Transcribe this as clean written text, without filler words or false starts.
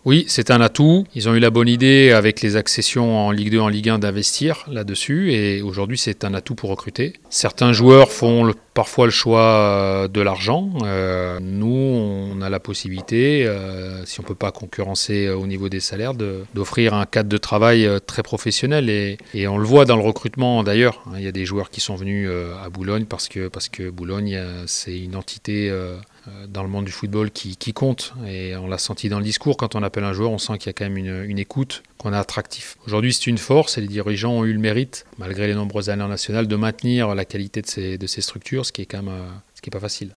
Oui, c'est un atout. Ils ont eu la bonne idée avec les accessions en Ligue 2, en Ligue 1 d'investir là-dessus et aujourd'hui c'est un atout pour recruter. Certains joueurs font parfois le choix de l'argent. Nous, on a la possibilité, si on ne peut pas concurrencer au niveau des salaires, d'offrir un cadre de travail très professionnel et on le voit dans le recrutement d'ailleurs. Il y a des joueurs qui sont venus à Boulogne parce que Boulogne, c'est une entité dans le monde du football qui compte et on l'a senti dans le discours. Quand on appelle un joueur, on sent qu'il y a quand même une écoute, qu'on est attractif. Aujourd'hui, c'est une force et les dirigeants ont eu le mérite, malgré les nombreuses années en national, de maintenir la qualité de ces structures, ce qui est quand même ce qui est pas facile.